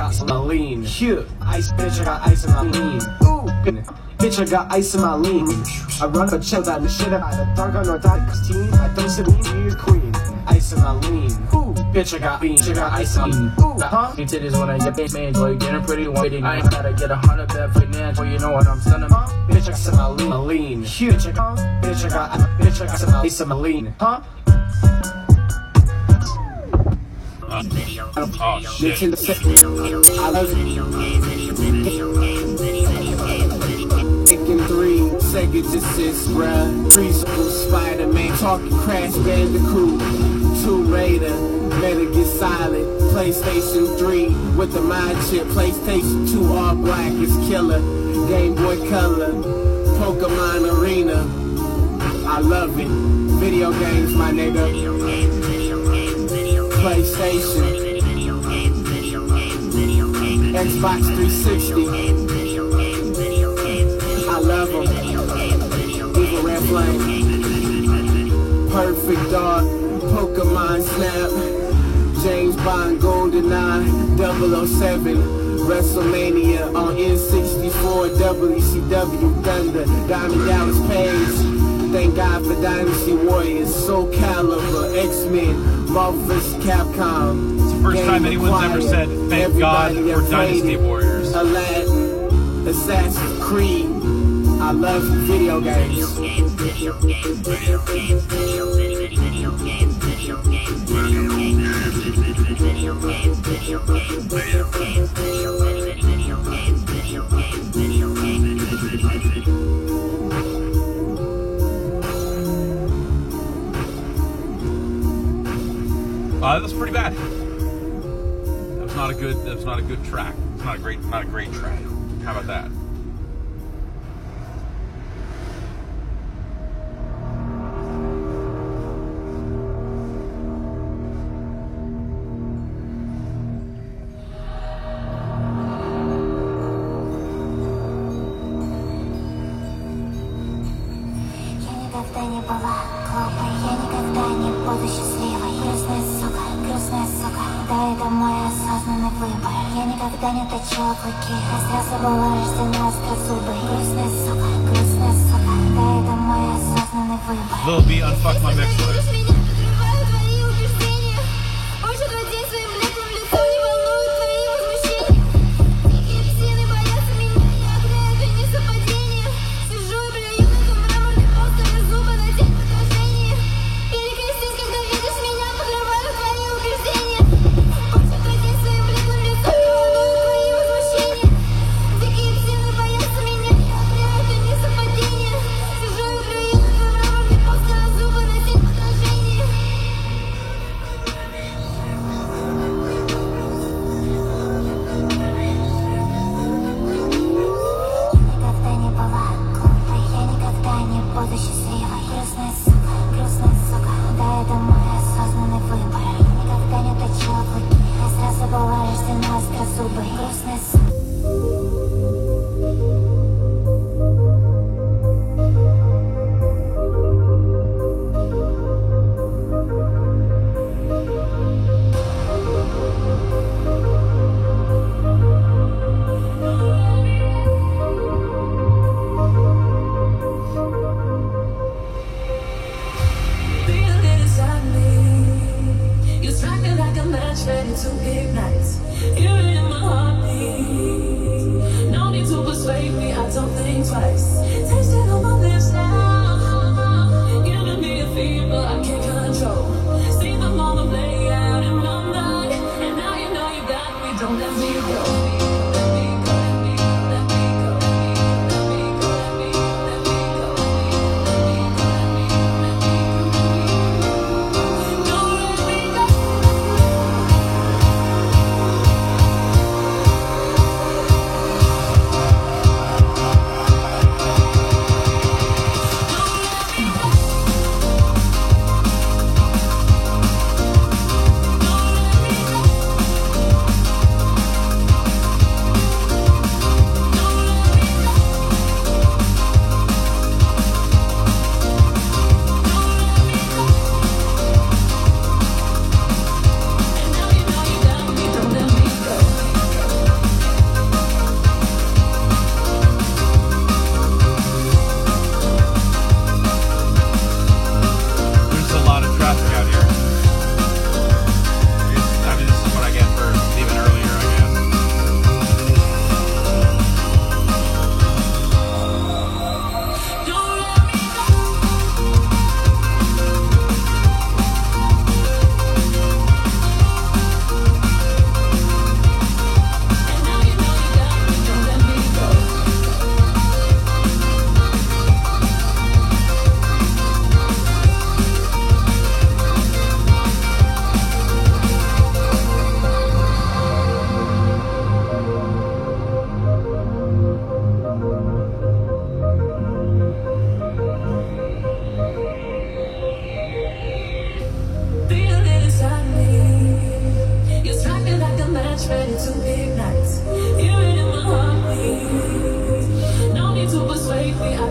got my lean. Cute. Ice, bitch, I got ice in my lean. Ooh, bitch, I got ice in my lean. I run a chill down the shit out of the dark on Nordic team. I don't sit me, you're queen. Ice in my lean. Ooh, bitch, I got beans. I got ice in my lean. Ooh, huh? You titties when I get big made. Boy, getting pretty waiting. I ain't gotta get 100 bad financial. You know what I'm sending. Bitch, I got my lean. Cute. Bitch, I got some ice in my lean. Huh? Oh shit. I love Taking 3 seconds to 6, bruh. Preschool Spider-Man, talking Crash Bandicoot, Tomb Raider, Metal Gear Solid, PlayStation 3 with the mind chip, PlayStation 2 all black is killer, Game Boy Color, Pokemon Arena, I love it. Video games, my nigga. PlayStation, Xbox 360, I love them. Evil Red Flame, Perfect Dark, Pokemon Snap, James Bond GoldenEye, 007, WrestleMania on N64, WCW Thunder, Diamond Dallas Page. Thank God for Dynasty Warriors, Soul Calibur, X-Men, Marvel vs. Capcom. It's the first time anyone's ever said, thank God for Dynasty Warriors. Aladdin, Assassin's Creed. I love video games. That was pretty bad. That was not a good track. It's not a great track. How about that? Lil B, unfuck my mix list.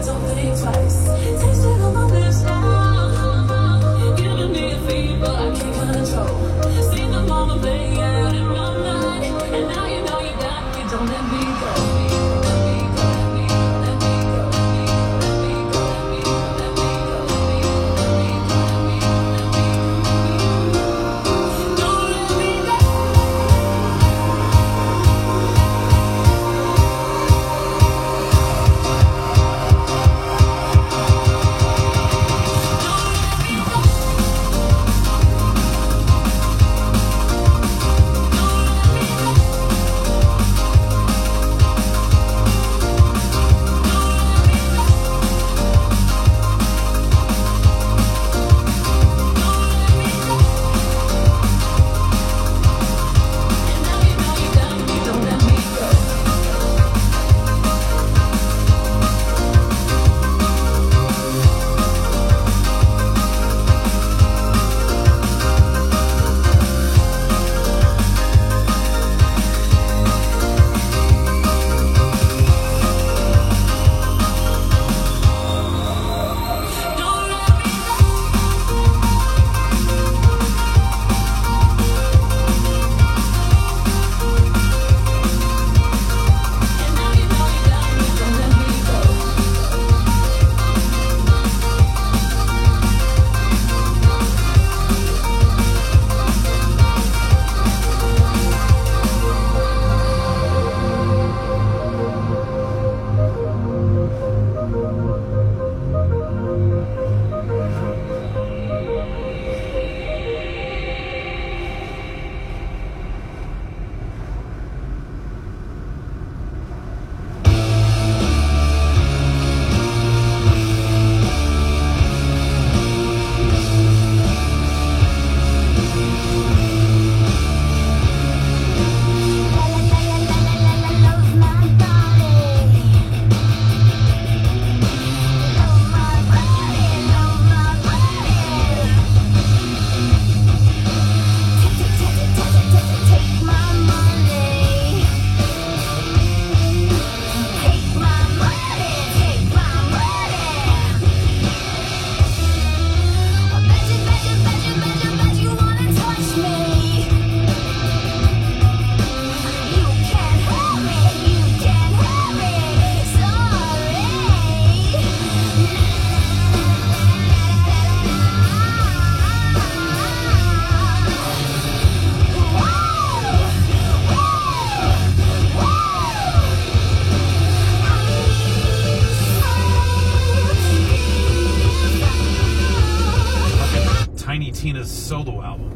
don't think twice. Taste it on my lips now. Giving me a fever I can't control. See the moment playing out in my mind. And now you know you got me, don't let me go. Tiny Tina's solo album.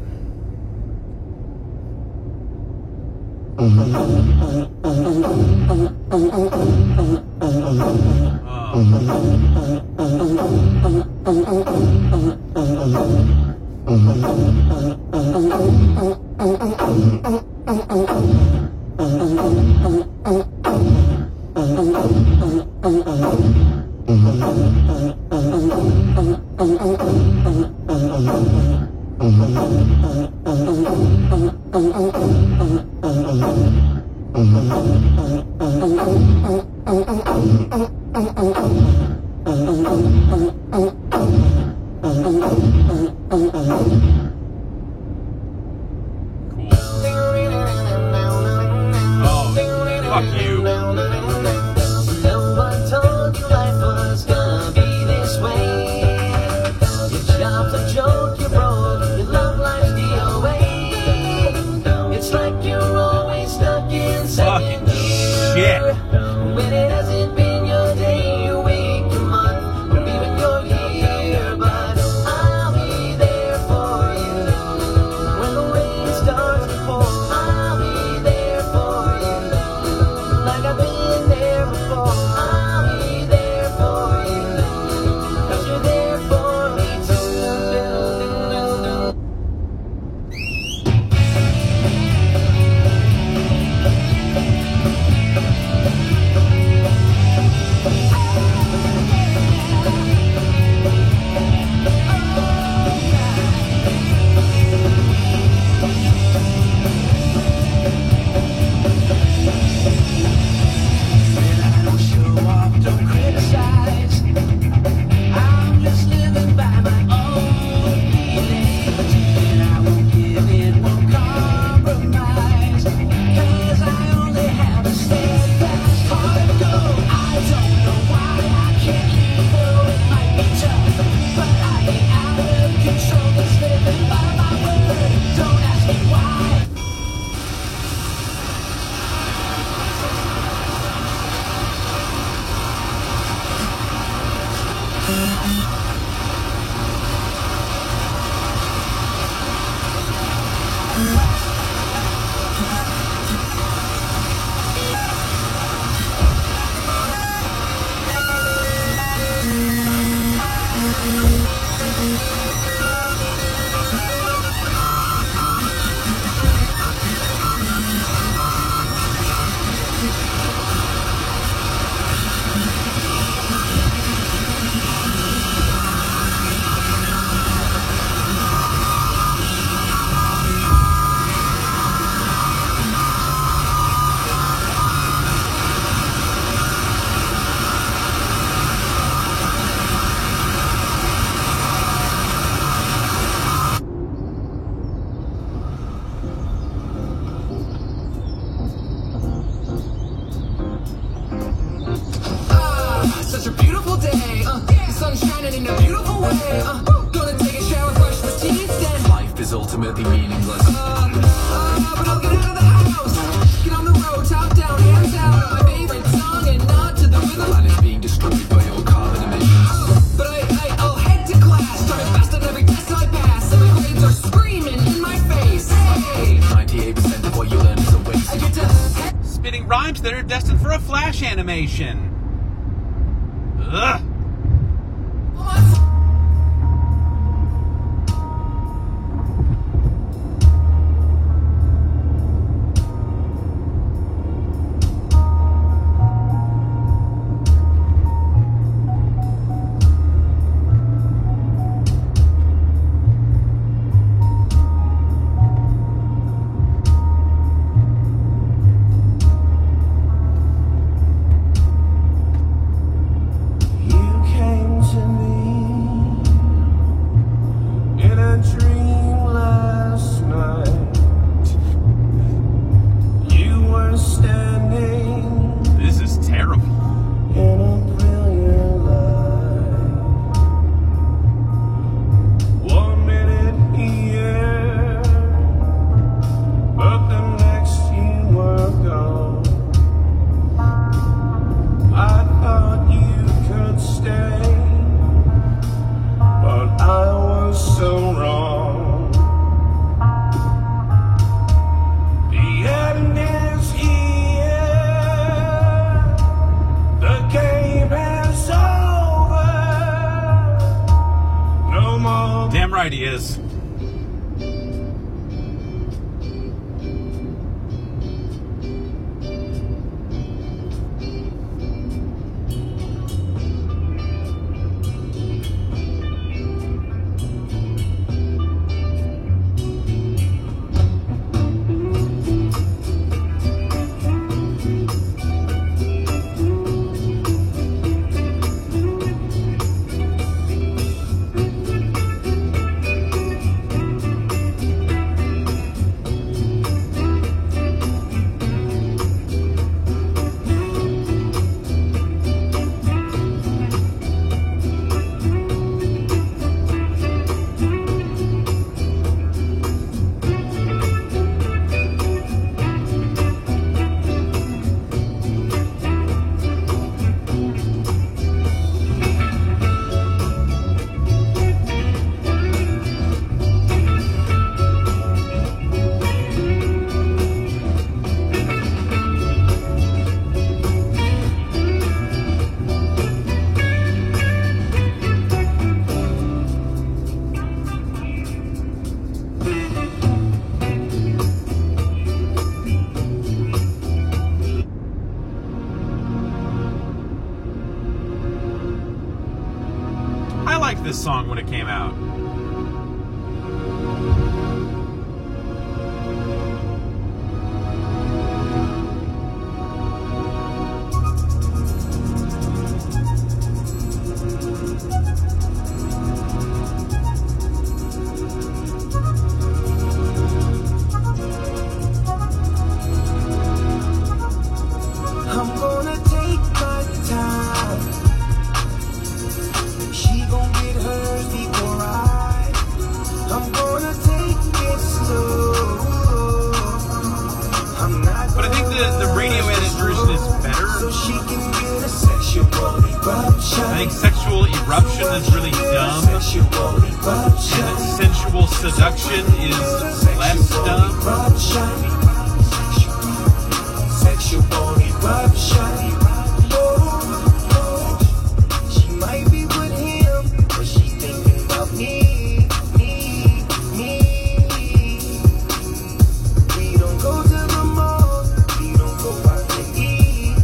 Fuck you. Fucking shit. When it hasn't been your day, your week, your month, or even your year, but I'll be there for you. Such a beautiful day, the sun's shining in a beautiful way, gonna take a shower, brush my teeth, then life is ultimately meaningless, but I'll get out of the house, get on the road, top down, hands out, my favorite song, and nod to the rhythm. The planet is being destroyed by your carbon emissions, but I'll head to class, trying fast on every test I pass, and my grades are screaming in my face, hey, 98% of what you learn is a waste. I get to Spitting rhymes that are destined for a Flash animation. Ugh. Damn right he is. I liked this song when it came out. I'm gonna take my time. She gon' get hers before I I think sexual eruption is really dumb, and sensual seduction is less dumb. Sexual eruption. She might be with him, but she's thinking about me. We don't go to the mall, we don't go out to eat.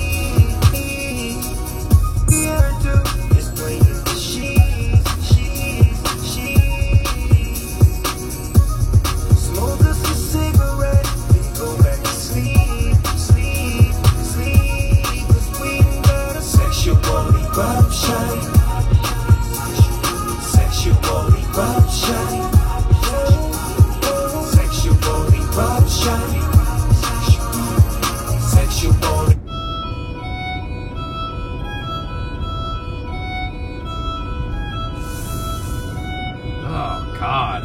Here to is playing the sheets. Smoke us a cigarette, then go back to sleep. 'Cause we got a sexual eruption. Sexual eruption. Sexual eruption. Sexual. Oh, God.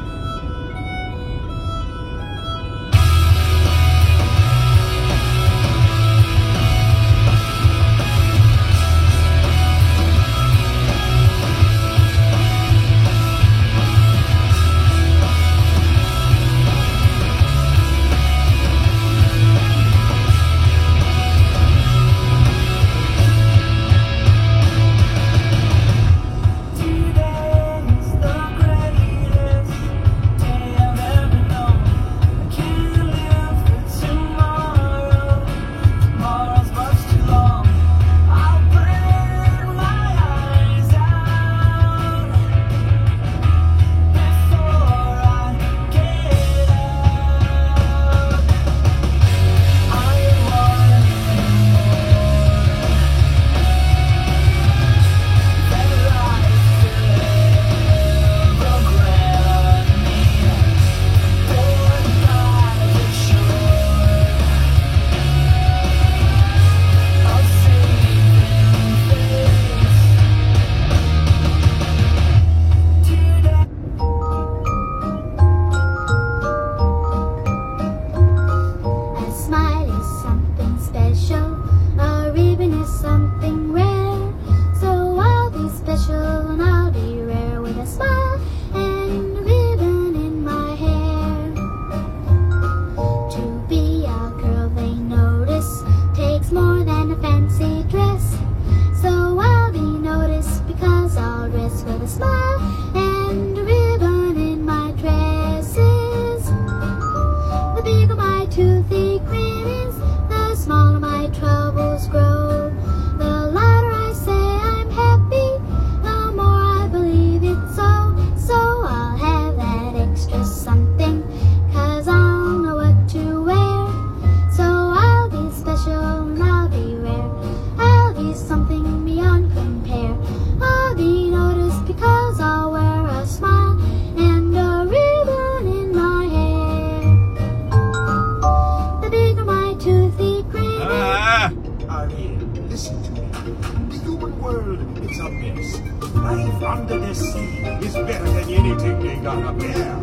Life under the sea is better than anything they got up there.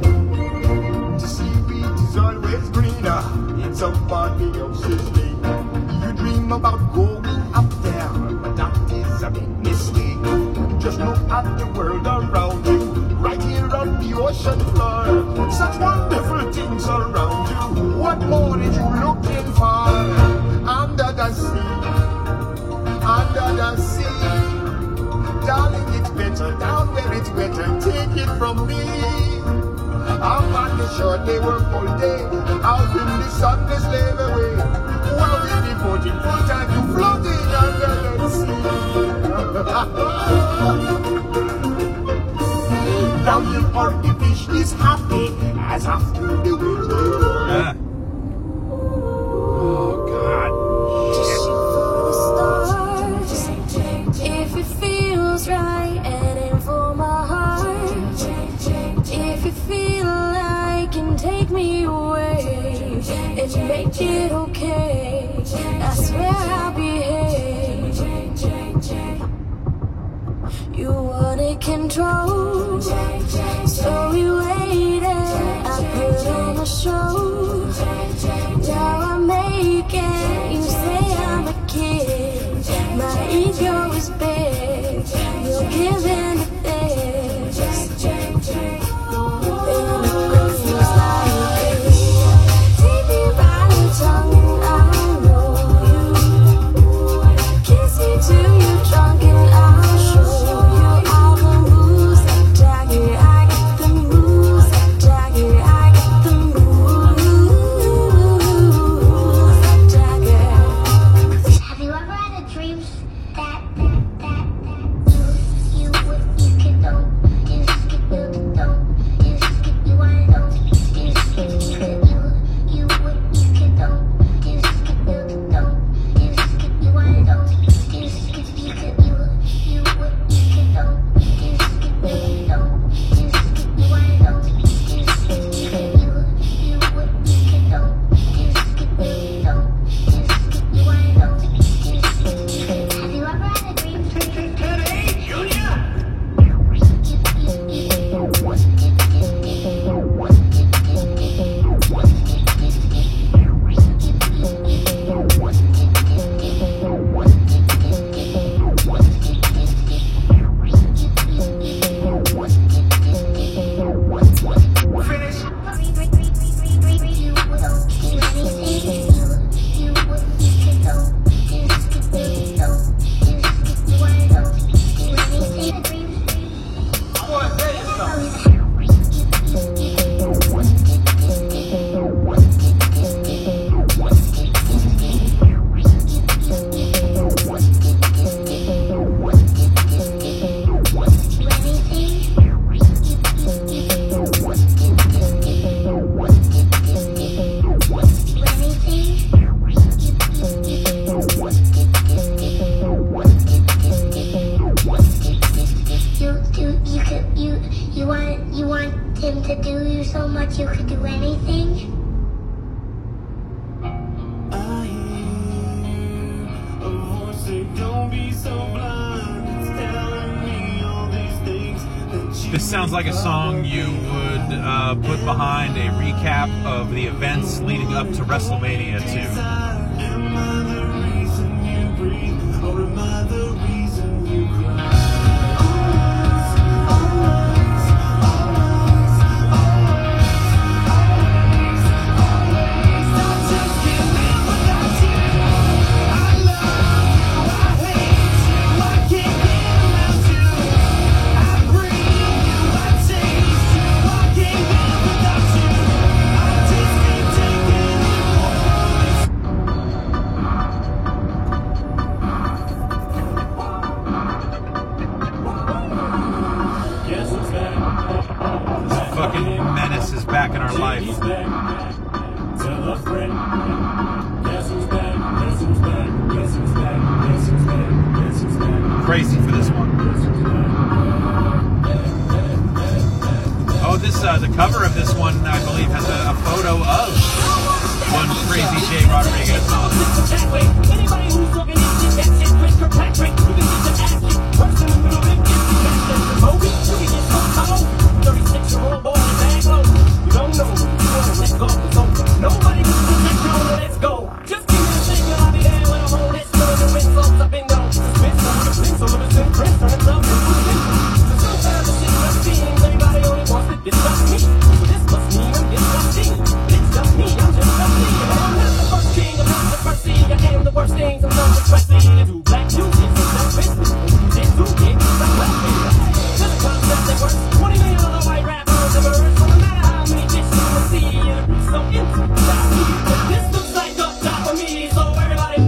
The seaweed is always greener in somebody else's lake. You dream about going up there, but that is a big mistake. Just look at the world around you, right here on the ocean floor. Such wonderful things around you. What more is you looking for? Under the sea, under the sea. Darling, it's better down where it's wetter. Take it from me. I'm on the shore, they work all day. Out in the sun, they slave away. While we devoting full time to floating under the sea. Down in port, the fish is happy as after the winter. Oh, God. If it feels right and aim for my heart, if you feel like can take me away and make it okay, I swear I'll behave. You wanted control, so we waited. I put on a show. Now I make it. You say I'm a kid, my ego is thought you could do anything? I hear a voice say, don't be so blind. It's telling me all these things that you This sounds like a song you would put behind a recap of the events leading up to WrestleMania 2. Am I the reason you breathe, or am I the reason you cry? Fucking menace is back in our life. Tell a friend. Guess who's back? Guess who's back? Guess who's back? Guess who's back? Guess who's back? Crazy for this one. Oh, this the cover of this one, I believe, has a photo of one crazy Jay Rodriguez song. Anybody who's looking at this, that's it, Chris Kirkpatrick. You can get your ass kicked. First in the middle, then get your back left. Kobe, you can get so cold. 36-year-old boy in Bangalore. You don't know who you want to let go. So nobody can protect you. Let's go. Just give me the signal. I'll be there when I'm on this. Still in the wind, slopes up and down. Suspense on the pin, so living in Chris, turn it up and put it in. Sometimes the shit just seems everybody only wants to discuss me. So this must mean I'm disgusting. It's just me, I'm just dusty. I'm not the first king, I'm not the first thing. I am the worst things, I'm not expressing. To do black music, it's not business. You did do it, stop laughing. To the concept that works, 20 million other white rappers have heard. So no matter how many bitches you see, it'll be so empty. This looks like up top for me, so everybody.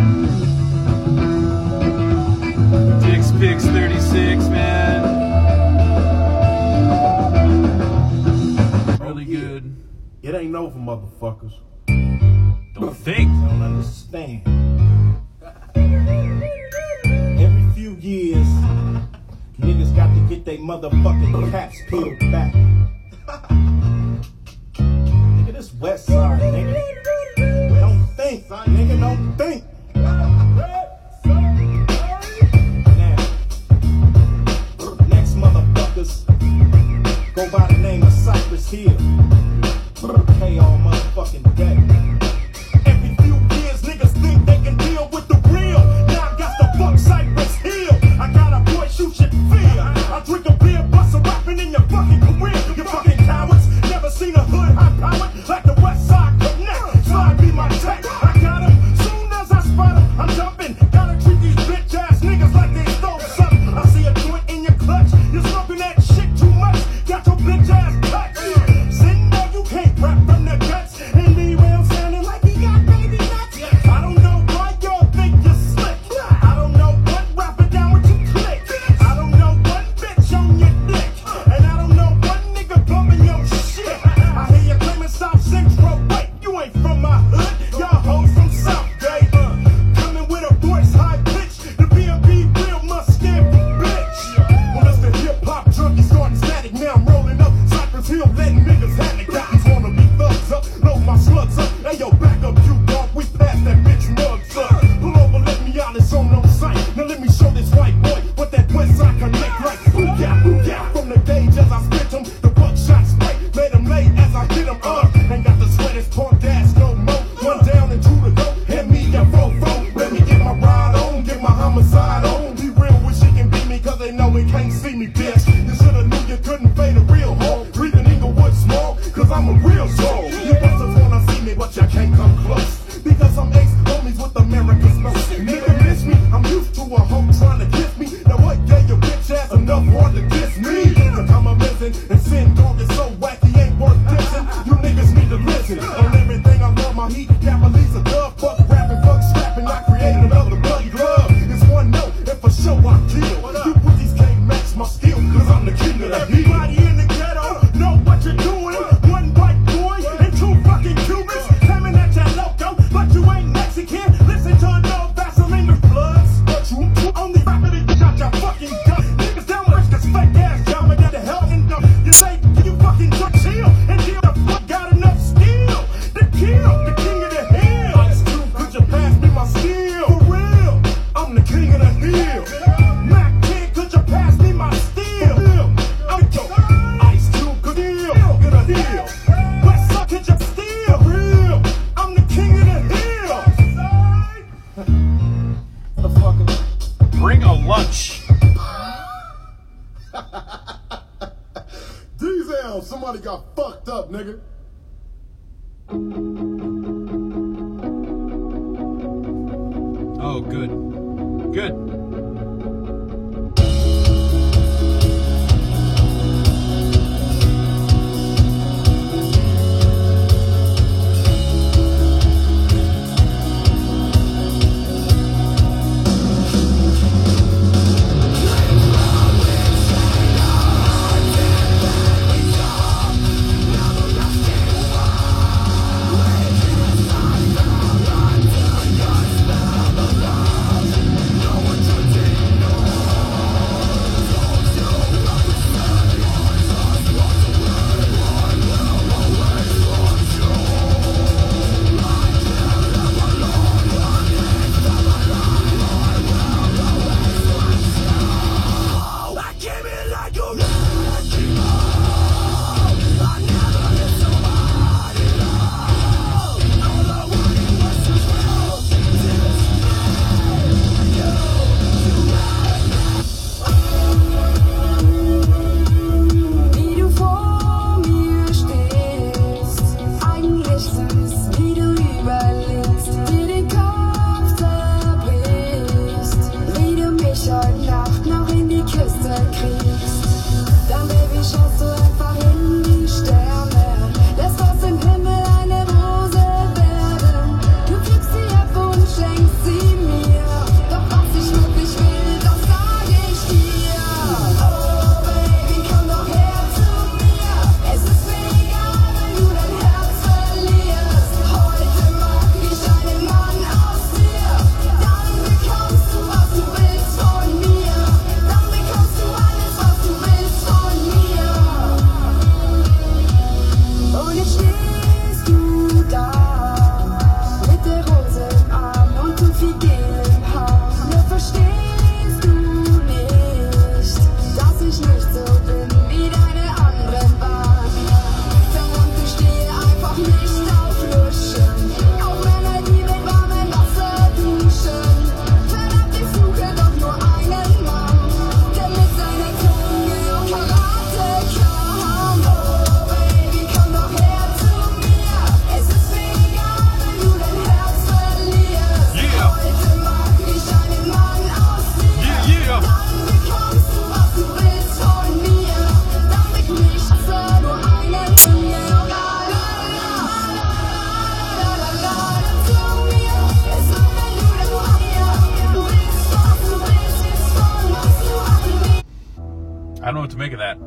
Pix 36, man. Really good. It ain't over, motherfuckers. Don't think. Don't understand. Every few years, niggas got to get they motherfucking caps peeled back. Nigga, this West Side, nigga. Don't think, nigga, don't think. Now, next motherfuckers go by the name of Cypress Hill. K all motherfucking day. Every few years, niggas think they can deal with the real. Now I got the fuck Cypress Hill. I got a voice you should fear. I drink a beer, bust a rapping in your fucking career. You fucking cowards, never seen a hood high powered like the West Side Connect. Slide be my tech. I got him. Soon as I spot him, I'm jumping. Gotta treat these bitch ass niggas like they stole something. I see a joint in your clutch. You're smoking that shit too much. Got your bitch ass touched. Sitting there, you can't rap from the guts. And me well sounding like he got baby nuts. I don't know why y'all think you're slick. I don't know what rapper down with you click. I don't know what bitch on your dick. And I don't know what nigga bumping your shit. I hear you claiming South Central. Wait, you ain't from my hood. Y'all hoes from South Gay. Coming with a voice high pitch. The B&B real must scare bitch. Well, that's the hip hop junkie starting static. Now I'm rolling up Cypress Hill, letting niggas have it. Got these wanna be thugs up, load my slugs up. Hey yo, back up, you dog. We passed that bitch mugs up. Pull over, let me out, it's on no sight. Now let me show this white boy what that West Side Connect like. Booyah. From the gauge as I spit him, the buckshot spray. Made him late as I hit him up. Ain't got the sweatest punk ass no more. One down and two to go. Hit me that fofo. Let me get my ride on, get my homicide on. Be real when she can beat me, cause they know they can't see me, bitch. You shoulda knew you couldn't fade a real hoe. Breathing Inglewood small, cause I'm a real soul. You busters wanna see me, but you can't come close. Because I'm ex-homies with America's most. Nigga miss me, I'm used to a hoe trying to kiss me. Now what gave your bitch ass enough hard to diss me? To come a missing and sin dog is so wacky, ain't worth dissing. You niggas need to listen. On everything I love, my heat, Capoli's a dub. Fuck rapping, fuck scrapping, I created another bloody glove. It's one note, and for sure I kill. You pussies can't match my skill, cause I'm the king of the hill. Everybody in the ghetto know what you're doing. One white boy and two fucking Cubans. Coming at your loco, but you ain't next down. Somebody got fucked up, nigga. Oh, good. Good. I don't know what to make of that.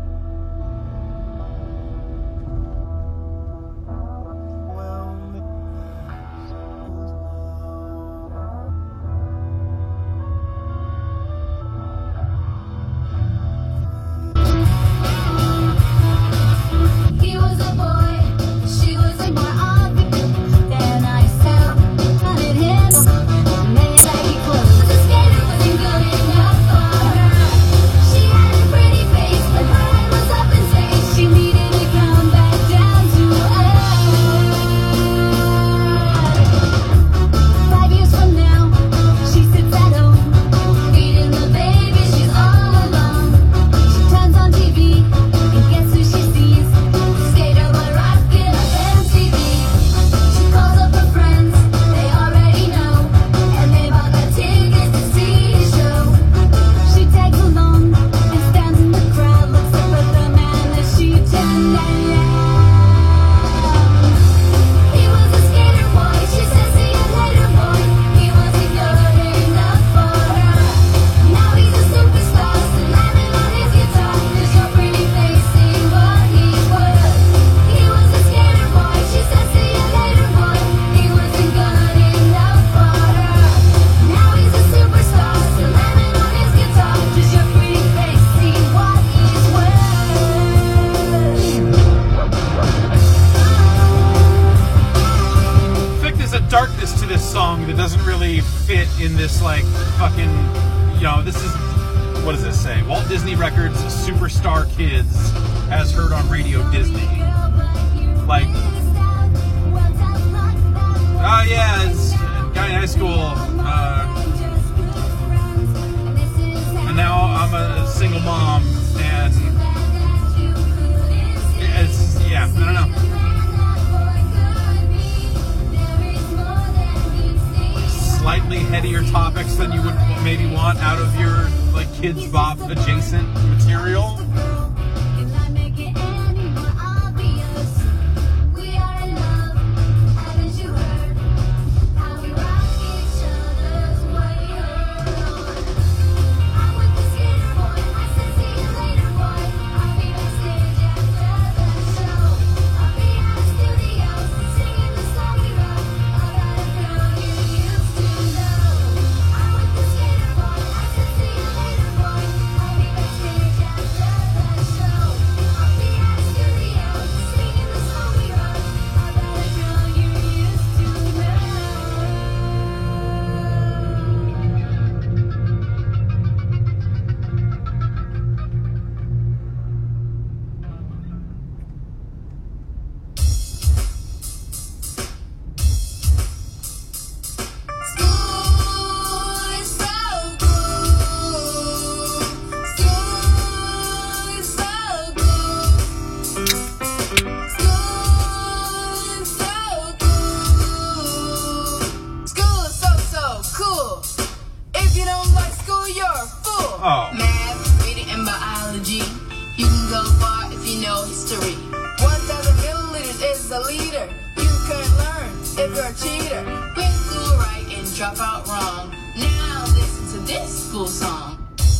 He was a boy, she was a boy. Then I said, hunted him, made like he close. The skater wasn't good enough for her. She had a pretty face, but her head was up in space. She needed to come back down to earth. 5 years from now, she sits at home, feeding the baby. She's all alone. She turns on TV, and guess who she sees? Skater boy rocking up MTV. She calls up her friends, they already know, and they bought the tickets to see the show. She tags along and stands in the crowd, looks up at the man that she turned down. He was a skater boy, she says see you later boy. He wasn't good enough for her. Now he's a superstar, slamming on his guitar. Cause your pretty face ain't what he's worth. He was a skater boy, she says see you later boy. He wasn't good enough for her. Now he's a superstar, slamming on his guitar. Cause your pretty face ain't what he's worth. I think there's a darkness to this song that doesn't really fit in this, like, fucking, you know, this is, what does this say? Walt Disney Records Superstar Kids, as heard on Radio Disney. Like, oh yeah, it's a guy in high school, and now I'm a single mom, and Kids Bop adjacent material. Oh. Math, reading, and biology. You can go far if you know history. 1,000 milliliters is a liter. You can learn if you're a cheater. Win school right and drop out wrong. Now listen to this school song.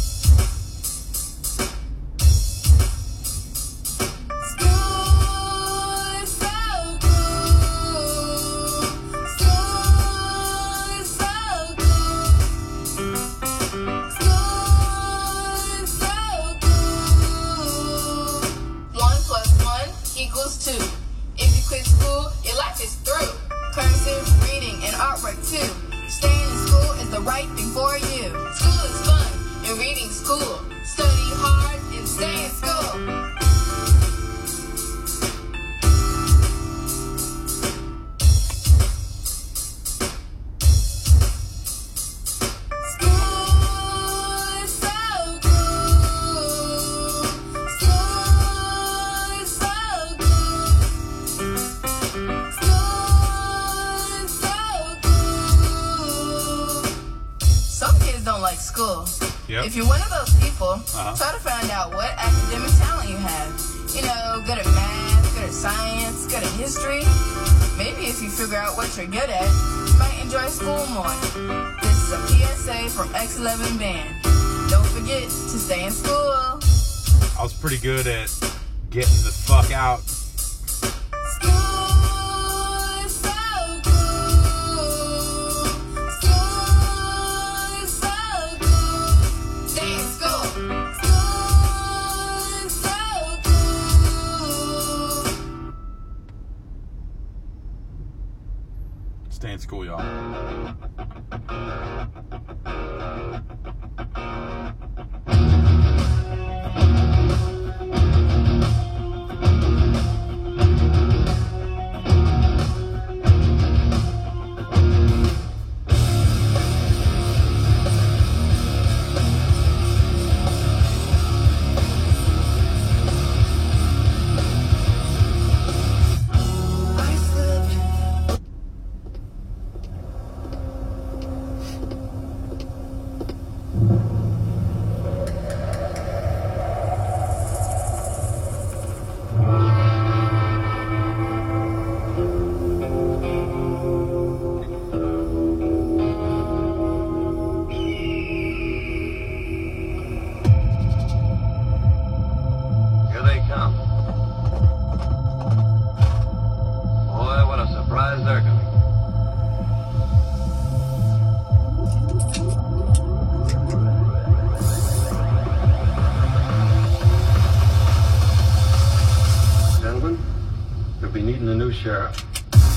Too. Staying in school is the right thing for you. School is fun and reading school. Study hard and stay in school. School is so cool. School is so don't like school. Yep. If you're one of those people, try to find out what academic talent you have. You know, good at math, good at science, good at history. Maybe if you figure out what you're good at, you might enjoy school more. This is a PSA from X11 Band. Don't forget to stay in school. I was pretty good at getting the fuck out. Stay in school, y'all. Sheriff.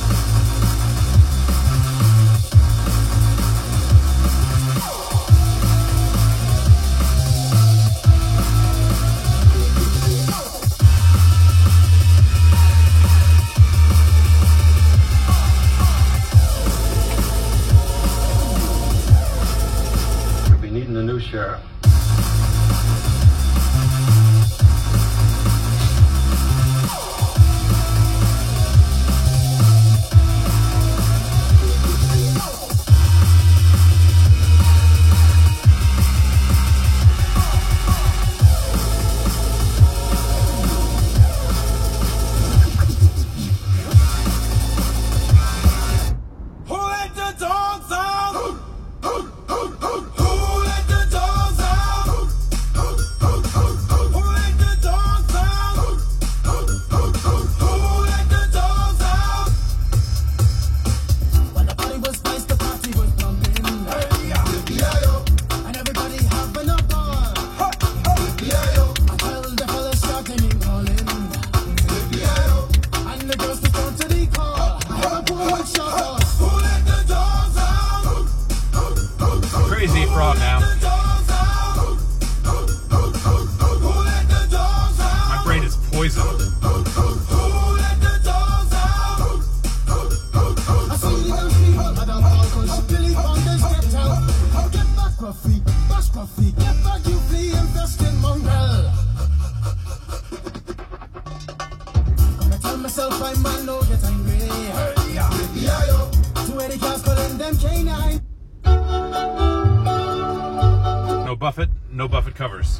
We'll be needing a new sheriff. No Buffett covers.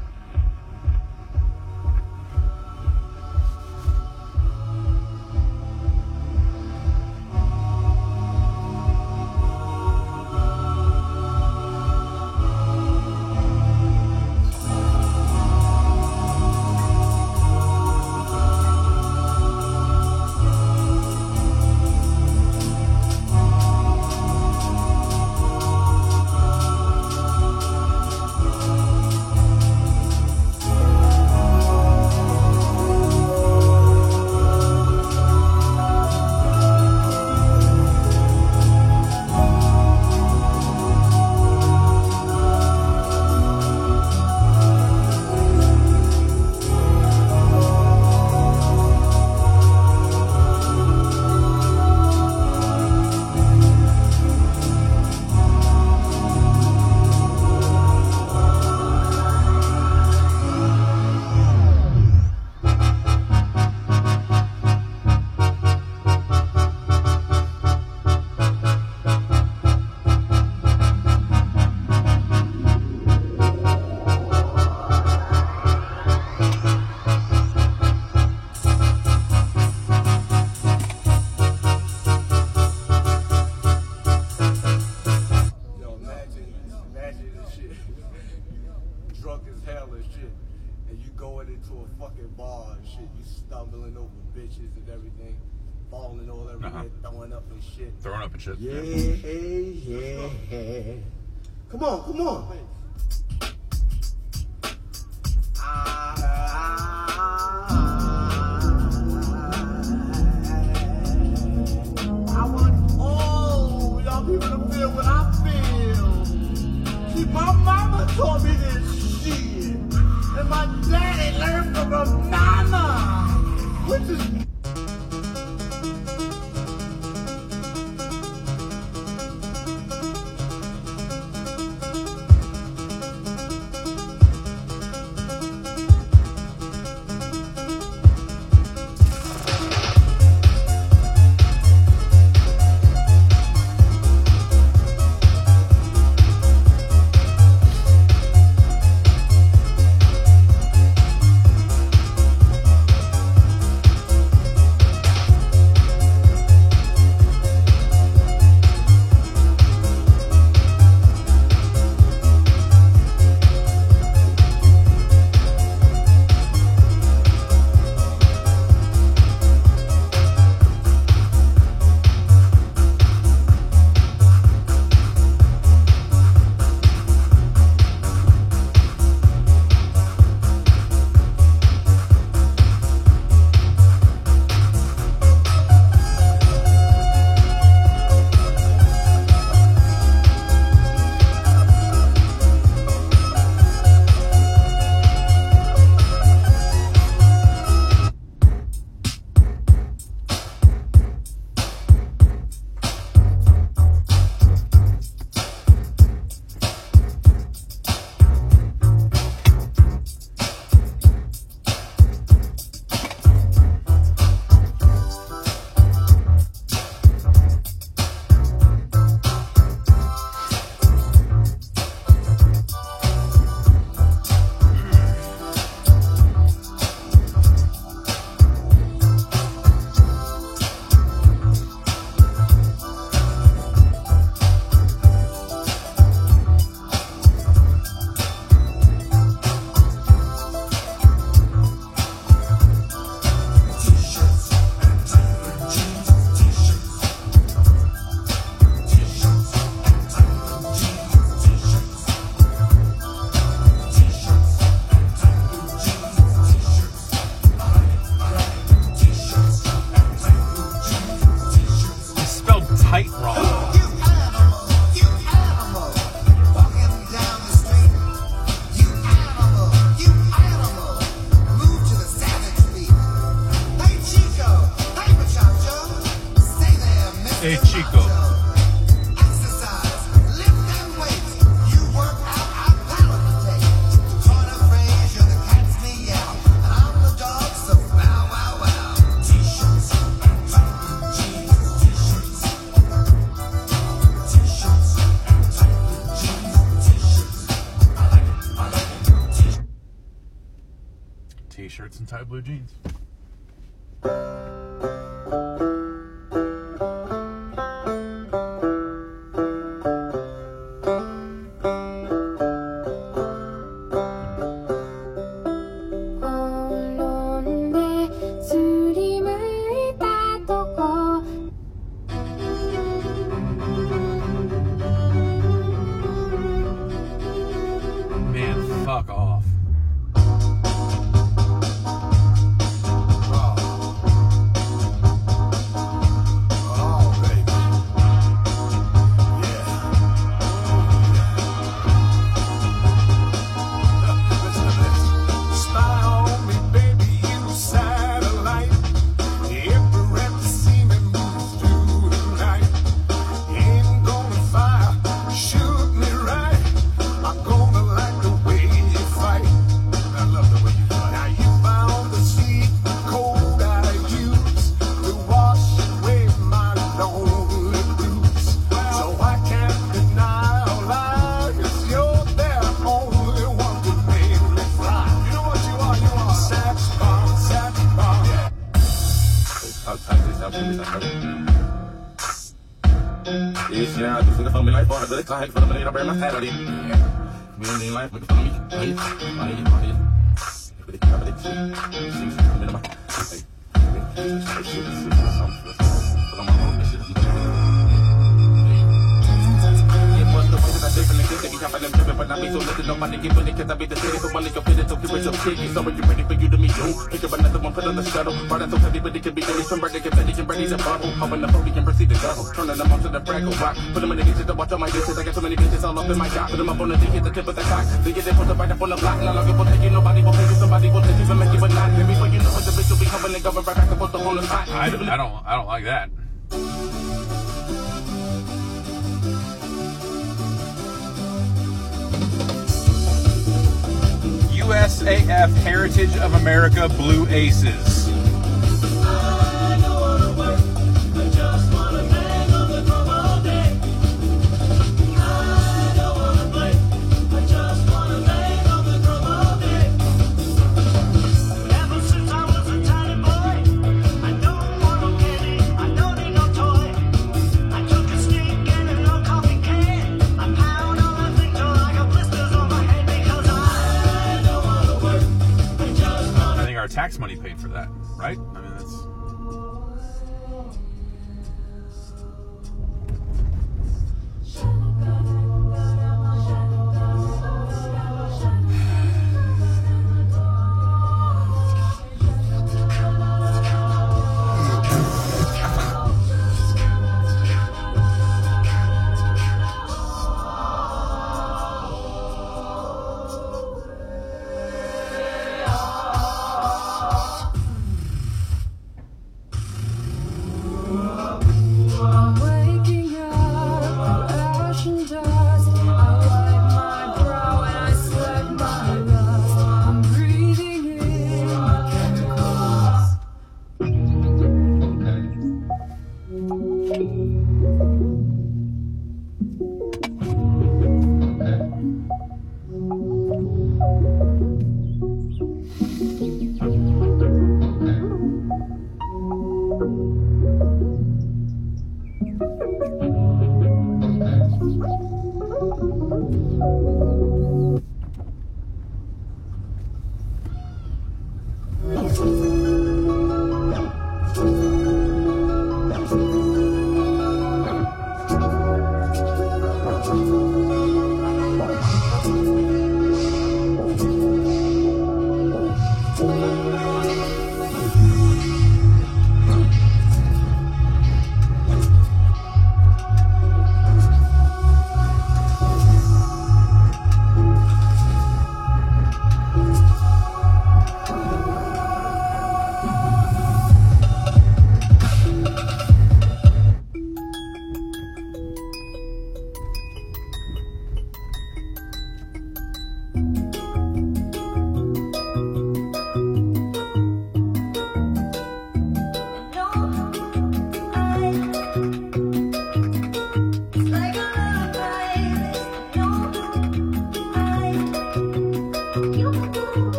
Throwing up and shit. Yeah. Come on. I want all y'all people to feel what I feel. See, my mama taught me this shit, and my daddy learned from her mama, which is. Hey, Chico. t-shirts and tight blue jeans. Man, fuck off. So when you're ready for you to meet you, pick up another one, put on the shuttle. Riding so heavy, but it can be dirty. Somebody get ready, and ready's a bubble. Hop on the boat, we can proceed to double. Turning them onto the fraggle rock. Put them in the dishes to watch all my dishes. I got so many bitches all up in my shop. Put them up on the D, hit the tip of the cock. They get they put the right up on the block. Not long it will take you, nobody will pay you. Somebody will take you and make you, but not here. Before you know it, the bitch will be coming and going right back and forth on the spot. I don't like that. USAF Heritage of America Blue Aces. I don't wanna work, I just wanna bang on the drum all day. I don't wanna play, I just wanna bang on the drum all day. Ever since I was a tiny boy, I don't want no candy, I don't need no toy. I took a stick and an old coffee can, I pound on my thing till I got blisters on my head because I don't wanna work, I just wanna. I think our tax money paid for that, right? I mean, that's.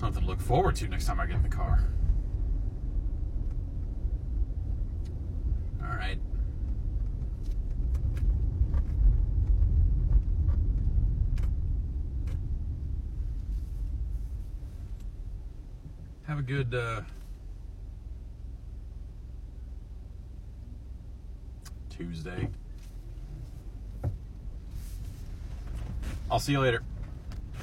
Something to look forward to next time I get in the car. All right. Have a good Tuesday. I'll see you later.